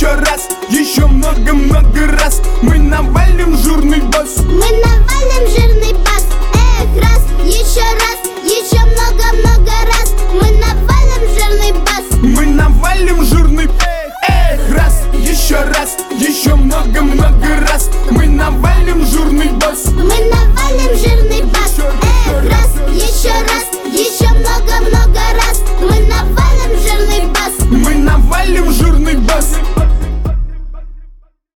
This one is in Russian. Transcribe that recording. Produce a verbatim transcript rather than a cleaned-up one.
еще раз, еще много-много раз. Мы навалим жирный бас. Мы навалим жирный бас. Эх, раз, еще раз, еще много-много раз. Мы навалим жирный бас. Мы навалим жирный. Эх, раз, еще раз, еще много-много раз. Мы навалим жирный бас. Мы навалим жирный бас.